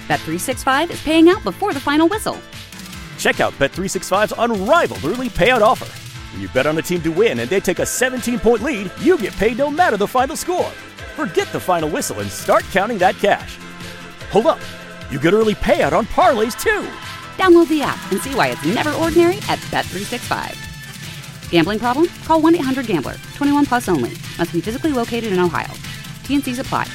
Bet365 is paying out before the final whistle. Check out Bet365's unrivaled early payout offer. When you bet on a team to win and they take a 17-point lead, you get paid no matter the final score. Forget the final whistle and start counting that cash. Hold up. You get early payout on parlays, too. Download the app and see why it's never ordinary at Bet365. Gambling problem? Call 1-800-GAMBLER. 21 plus only. Must be physically located in Ohio. T&Cs apply.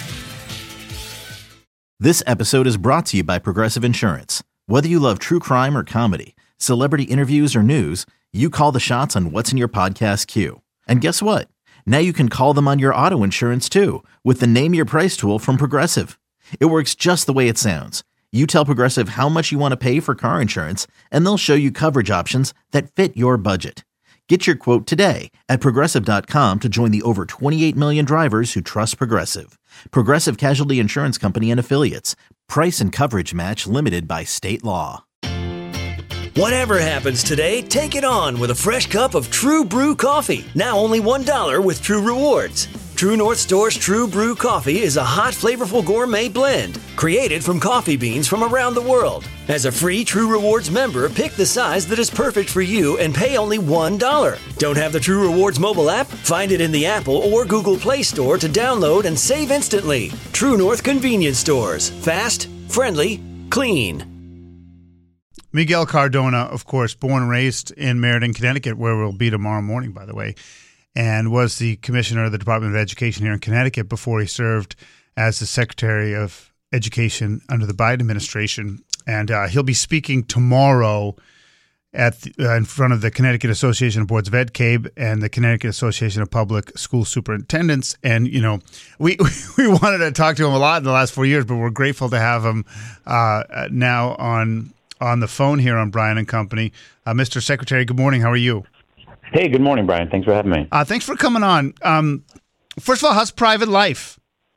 This episode is brought to you by Progressive Insurance. Whether you love true crime or comedy, celebrity interviews or news, you call the shots on what's in your podcast queue. And guess what? Now you can call them on your auto insurance too with the Name Your Price tool from Progressive. It works just the way it sounds. You tell Progressive how much you want to pay for car insurance, and they'll show you coverage options that fit your budget. Get your quote today at Progressive.com to join the over 28 million drivers who trust Progressive. Progressive Casualty Insurance Company and Affiliates. Price and coverage match limited by state law. Whatever happens today, take it on with a fresh cup of True Brew coffee. Now only $1 with True Rewards. True North Store's True Brew coffee is a hot, flavorful gourmet blend created from coffee beans from around the world. As a free True Rewards member, pick the size that is perfect for you and pay only $1. Don't have the True Rewards mobile app? Find it in the Apple or Google Play Store to download and save instantly. True North Convenience Stores. Fast, friendly, clean. Miguel Cardona, of course, born and raised in Meriden, Connecticut, where we'll be tomorrow morning, by the way, and was the commissioner of the Department of Education here in Connecticut before he served as the Secretary of Education under the Biden administration. And he'll be speaking tomorrow in front of the Connecticut Association of Boards of Ed, CABE, and the Connecticut Association of Public School Superintendents. And, you know, we wanted to talk to him a lot in the last 4 years, but we're grateful to have him now on the phone here on Brian and Company. Mr. Secretary, good morning. How are you? Hey, good morning, Brian. Thanks for having me. Thanks for coming on. First of all, how's private life?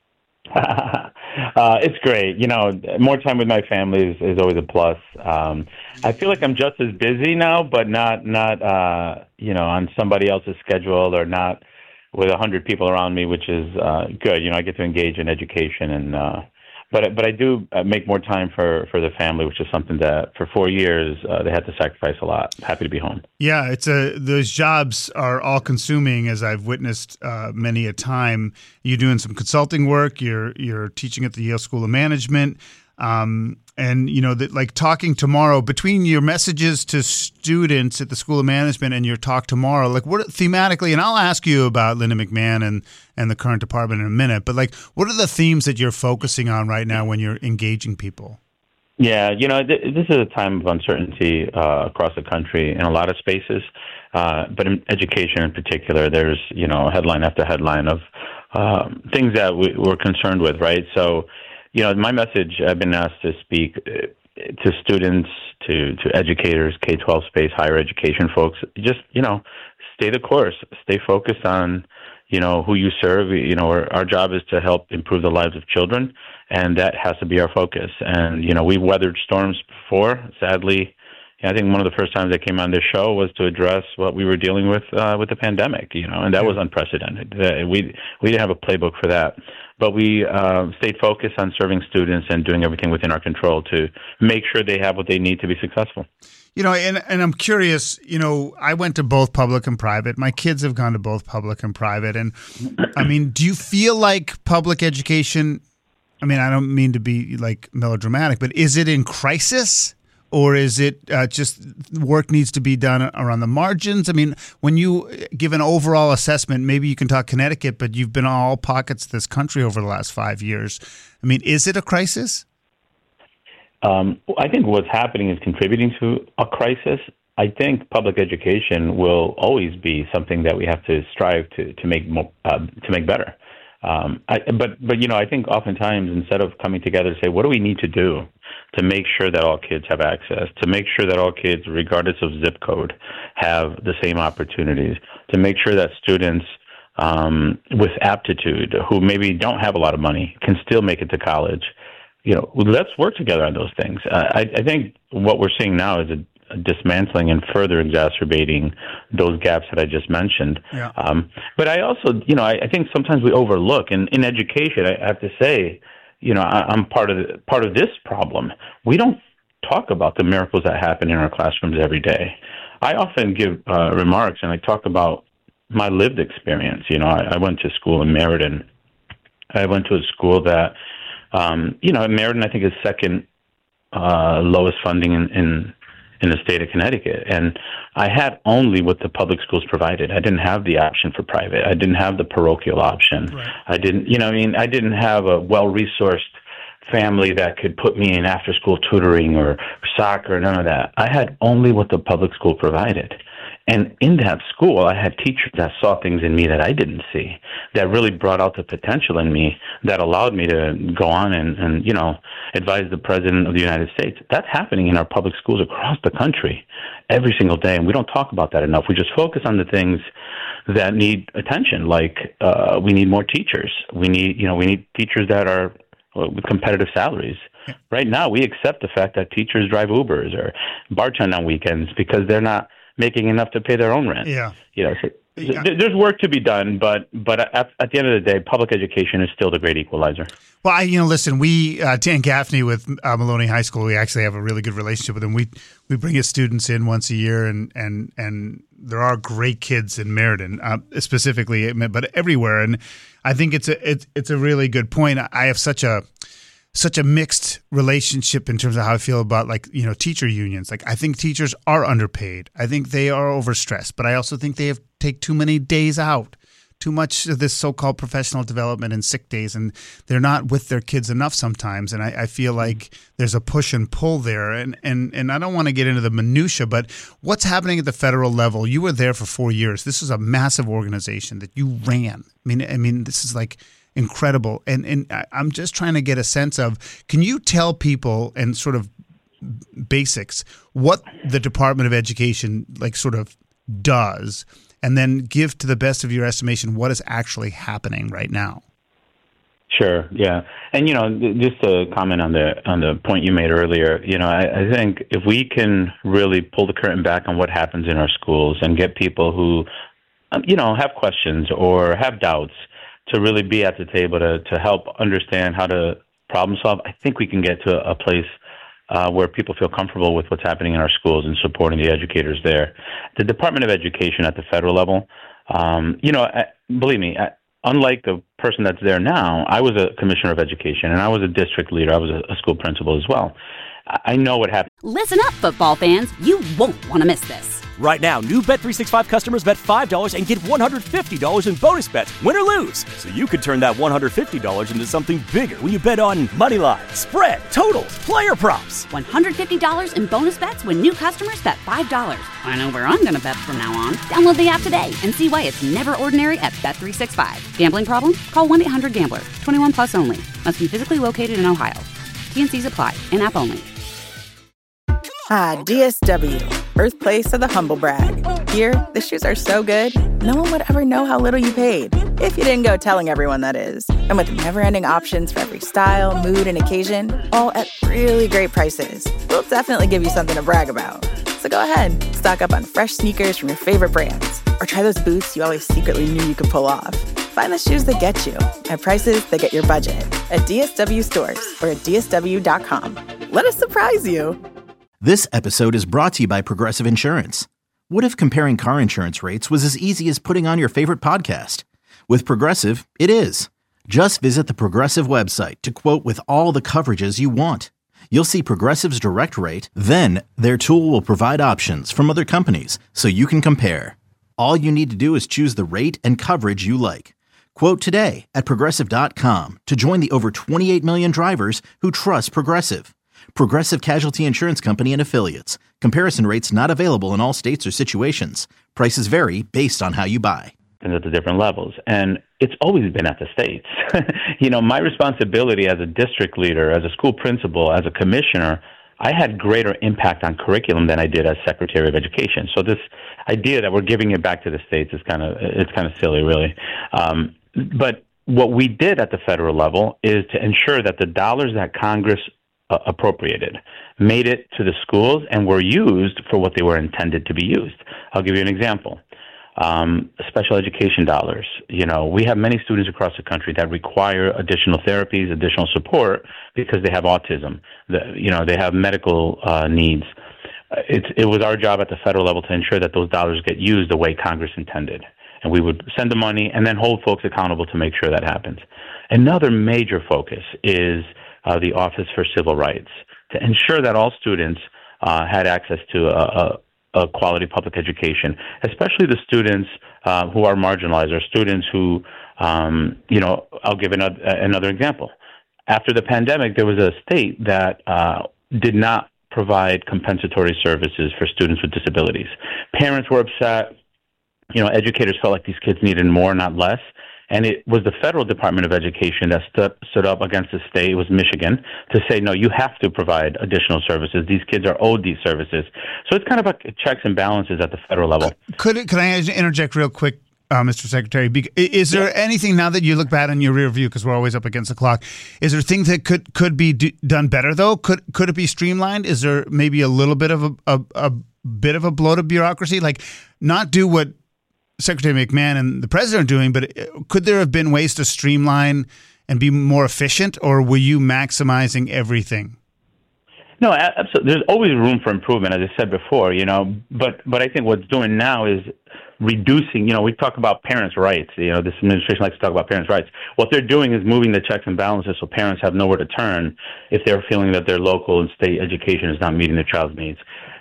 It's great. You know, more time with my family is always a plus. I feel like I'm just as busy now, but not on somebody else's schedule or not with 100 people around me, which is good. You know, I get to engage in education and but I do make more time for the family, which is something that for 4 years they had to sacrifice a lot. Happy to be home. Yeah, those jobs are all consuming, as I've witnessed many a time. You're doing some consulting work. You're teaching at the Yale School of Management. And, you know, like talking tomorrow, between your messages to students at the School of Management and your talk tomorrow, like what thematically, and I'll ask you about Linda McMahon and the current department in a minute, but like what are the themes that you're focusing on right now when you're engaging people? Yeah, you know, this is a time of uncertainty across the country in a lot of spaces, but in education in particular, there's, you know, headline after headline of things that we're concerned with, right? So, you know, my message, I've been asked to speak to students, to educators, K-12 space, higher education folks. Just, you know, stay the course, stay focused on, you know, who you serve. You know, our job is to help improve the lives of children, and that has to be our focus. And, you know, we've weathered storms before. Sadly, I think one of the first times I came on this show was to address what we were dealing with the pandemic, you know, and that was unprecedented. We didn't have a playbook for that. But we stayed focused on serving students and doing everything within our control to make sure they have what they need to be successful. You know, and I'm curious, you know, I went to both public and private. My kids have gone to both public and private. And, I mean, do you feel like public education, I mean, I don't mean to be, like, melodramatic, but is it in crisis? Or is it just work needs to be done around the margins? I mean, when you give an overall assessment, maybe you can talk Connecticut, but you've been in all pockets of this country over the last 5 years. I mean, is it a crisis? I think what's happening is contributing to a crisis. I think public education will always be something that we have to strive to make better. But you know, I think oftentimes instead of coming together to say, what do we need to do to make sure that all kids have access, to make sure that all kids, regardless of zip code, have the same opportunities, to make sure that students with aptitude who maybe don't have a lot of money can still make it to college. You know, let's work together on those things. I think what we're seeing now is a dismantling and further exacerbating those gaps that I just mentioned. Yeah. But I also, you know, I think sometimes we overlook, in education, I have to say, I'm part of this problem. We don't talk about the miracles that happen in our classrooms every day. I often give remarks and I talk about my lived experience. I went to school in Meriden. I went to a school that, Meriden I think is second lowest funding in the state of Connecticut. And I had only what the public schools provided. I didn't have the option for private. I didn't have the parochial option. Right. I didn't have a well-resourced family that could put me in after-school tutoring or soccer, none of that. I had only what the public school provided. And in that school, I had teachers that saw things in me that I didn't see, that really brought out the potential in me, that allowed me to go on and advise the President of the United States. That's happening in our public schools across the country every single day, and we don't talk about that enough. We just focus on the things that need attention, like we need more teachers. We need teachers that are with competitive salaries. Right now, we accept the fact that teachers drive Ubers or bartend on weekends because they're not making enough to pay their own rent. There's work to be done, but at the end of the day, public education is still the great equalizer. Well, listen, we Dan Gaffney with Maloney High School, we actually have a really good relationship with them. We bring his students in once a year, and there are great kids in Meriden, specifically, but everywhere. And I think it's a really good point. I have such a mixed relationship in terms of how I feel about teacher unions. I think teachers are underpaid. I think they are overstressed, but I also think they take too many days out, too much of this so-called professional development and sick days, and they're not with their kids enough sometimes. And I feel like there's a push and pull there. And I don't want to get into the minutia, but what's happening at the federal level? You were there for 4 years. This is a massive organization that you ran. I mean, this is incredible. And I'm just trying to get a sense of, can you tell people and sort of basics what the Department of Education sort of does, and then give to the best of your estimation what is actually happening right now? Sure. Yeah. And, just to comment on the point you made earlier, I think if we can really pull the curtain back on what happens in our schools and get people who, have questions or have doubts to really be at the table to help understand how to problem solve, I think we can get to a place where people feel comfortable with what's happening in our schools and supporting the educators there. The Department of Education at the federal level, believe me, unlike the person that's there now, I was a commissioner of education and I was a district leader. I was a school principal as well. I know what happened. Listen up, football fans. You won't want to miss this. Right now, new Bet365 customers bet $5 and get $150 in bonus bets, win or lose. So you could turn that $150 into something bigger when you bet on money line, spread, totals, player props. $150 in bonus bets when new customers bet $5. I know where I'm going to bet from now on. Download the app today and see why it's never ordinary at Bet365. Gambling problem? Call 1-800-GAMBLER. 21 plus only. Must be physically located in Ohio. T&Cs apply. In-app only. DSW, birthplace of the humble brag. Here, the shoes are so good, no one would ever know how little you paid. If you didn't go telling everyone, that is. And with never-ending options for every style, mood, and occasion, all at really great prices, we'll definitely give you something to brag about. So go ahead, stock up on fresh sneakers from your favorite brands, or try those boots you always secretly knew you could pull off. Find the shoes that get you at prices that get your budget at DSW stores or at DSW.com. Let us surprise you. This episode is brought to you by Progressive Insurance. What if comparing car insurance rates was as easy as putting on your favorite podcast? With Progressive, it is. Just visit the Progressive website to quote with all the coverages you want. You'll see Progressive's direct rate, then their tool will provide options from other companies so you can compare. All you need to do is choose the rate and coverage you like. Quote today at Progressive.com to join the over 28 million drivers who trust Progressive. Progressive Casualty Insurance Company and Affiliates. Comparison rates not available in all states or situations. Prices vary based on how you buy. And at the different levels. And it's always been at the states. My responsibility as a district leader, as a school principal, as a commissioner, I had greater impact on curriculum than I did as Secretary of Education. So this idea that we're giving it back to the states is kind of silly, really. But what we did at the federal level is to ensure that the dollars that Congress appropriated made it to the schools and were used for what they were intended to be used. I'll give you an example. special education dollars. We have many students across the country that require additional therapies, additional support because they have autism. They have medical needs. It was our job at the federal level to ensure that those dollars get used the way Congress intended. And we would send the money and then hold folks accountable to make sure that happens. Another major focus is the Office for Civil Rights, to ensure that all students had access to a quality public education, especially the students who are marginalized, or students who, I'll give another example. After the pandemic, there was a state that did not provide compensatory services for students with disabilities. Parents were upset. Educators felt like these kids needed more, not less. And it was the federal Department of Education that stood up against the state, it was Michigan, to say, no, you have to provide additional services. These kids are owed these services. So it's kind of like checks and balances at the federal level. Could I interject real quick, Mr. Secretary? Is there anything, now that you look back in your rear view, because we're always up against the clock, is there things that could be done better, though? Could it be streamlined? Is there maybe a little bit of a bit of a bloated bureaucracy? Like, not do what Secretary McMahon and the president are doing, but could there have been ways to streamline and be more efficient, or were you maximizing everything? No, absolutely. There's always room for improvement, as I said before, but I think what's doing now is reducing, we talk about parents' rights. This administration likes to talk about parents' rights. What they're doing is moving the checks and balances so parents have nowhere to turn if they're feeling that their local and state education is not meeting their child's needs.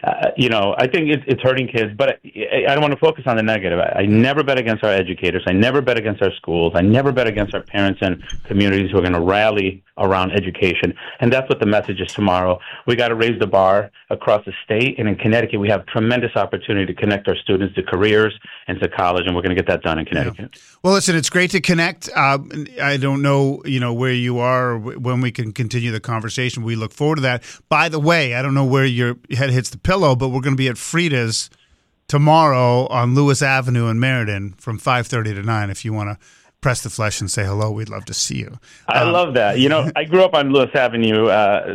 I think it's hurting kids, but I don't want to focus on the negative. I never bet against our educators. I never bet against our schools. I never bet against our parents and communities who are going to rally around education. And that's what the message is tomorrow. We got to raise the bar across the state. And in Connecticut, we have tremendous opportunity to connect our students to careers and to college, and we're going to get that done in Connecticut. Yeah. Well, listen, it's great to connect. I don't know, where you are or when we can continue the conversation. We look forward to that. By the way, I don't know where your head hits the pillow, but we're going to be at Frida's tomorrow on Lewis Avenue in Meriden from 5:30 to 9. If you want to press the flesh and say hello, we'd love to see you. I love that. I grew up on Lewis Avenue,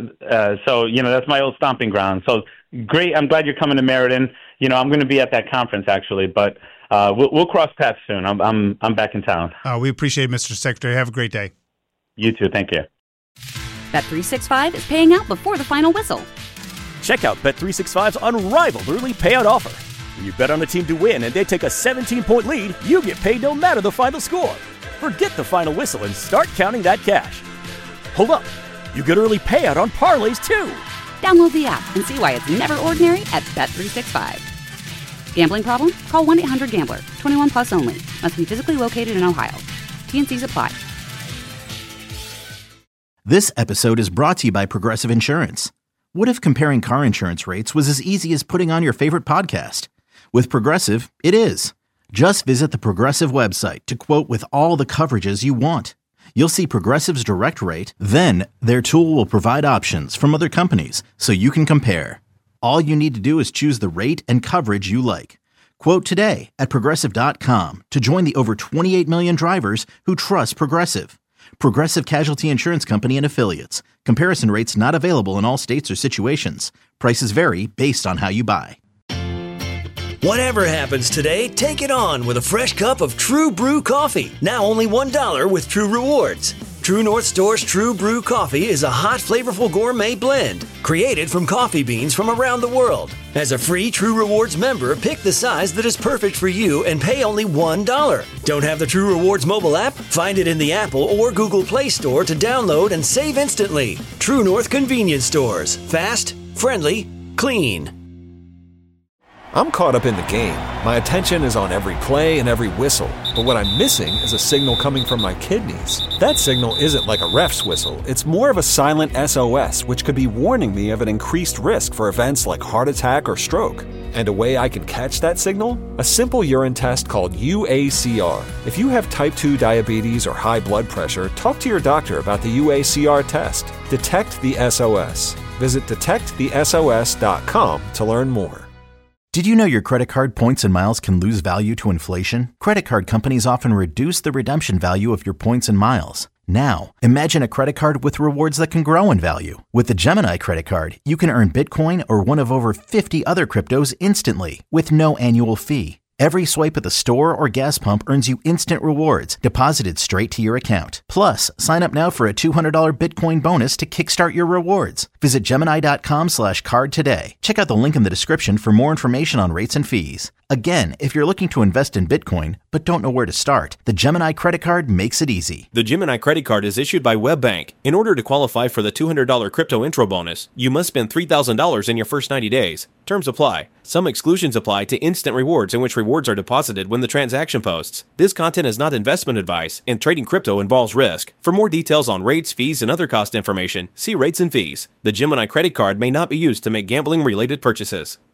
so that's my old stomping ground. So great. I'm glad you're coming to Meriden. I'm going to be at that conference actually, but we'll cross paths soon. I'm back in town. We appreciate it, Mr. Secretary. Have a great day. You too. Thank you. Bet365 is paying out before the final whistle. Check out Bet365's unrivaled early payout offer. When you bet on a team to win and they take a 17-point lead, you get paid no matter the final score. Forget the final whistle and start counting that cash. Hold up. You get early payout on parlays, too. Download the app and see why it's never ordinary at Bet365. Gambling problem? Call 1-800-GAMBLER. 21 plus only. Must be physically located in Ohio. T&Cs apply. This episode is brought to you by Progressive Insurance. What if comparing car insurance rates was as easy as putting on your favorite podcast? With Progressive, it is. Just visit the Progressive website to quote with all the coverages you want. You'll see Progressive's direct rate, then their tool will provide options from other companies so you can compare. All you need to do is choose the rate and coverage you like. Quote today at Progressive.com to join the over 28 million drivers who trust Progressive. Progressive Casualty Insurance Company and Affiliates. Comparison rates not available in all states or situations. Prices vary based on how you buy. Whatever happens today, take it on with a fresh cup of True Brew coffee. Now only $1 with True Rewards. True North Store's True Brew coffee is a hot, flavorful gourmet blend created from coffee beans from around the world. As a free True Rewards member, pick the size that is perfect for you and pay only $1. Don't have the True Rewards mobile app? Find it in the Apple or Google Play Store to download and save instantly. True North Convenience Stores. Fast, friendly, clean. I'm caught up in the game. My attention is on every play and every whistle. But what I'm missing is a signal coming from my kidneys. That signal isn't like a ref's whistle. It's more of a silent SOS, which could be warning me of an increased risk for events like heart attack or stroke. And a way I can catch that signal? A simple urine test called UACR. If you have type 2 diabetes or high blood pressure, talk to your doctor about the UACR test. Detect the SOS. Visit detectthesos.com to learn more. Did you know your credit card points and miles can lose value to inflation? Credit card companies often reduce the redemption value of your points and miles. Now, imagine a credit card with rewards that can grow in value. With the Gemini credit card, you can earn Bitcoin or one of over 50 other cryptos instantly with no annual fee. Every swipe at the store or gas pump earns you instant rewards deposited straight to your account. Plus, sign up now for a $200 Bitcoin bonus to kickstart your rewards. Visit Gemini.com/card today. Check out the link in the description for more information on rates and fees. Again, if you're looking to invest in Bitcoin but don't know where to start, the Gemini credit card makes it easy. The Gemini credit card is issued by WebBank. In order to qualify for the $200 crypto intro bonus, you must spend $3,000 in your first 90 days. Terms apply. Some exclusions apply to instant rewards, in which rewards are deposited when the transaction posts. This content is not investment advice, and trading crypto involves risk. For more details on rates, fees, and other cost information, see rates and fees. The Gemini credit card may not be used to make gambling-related purchases.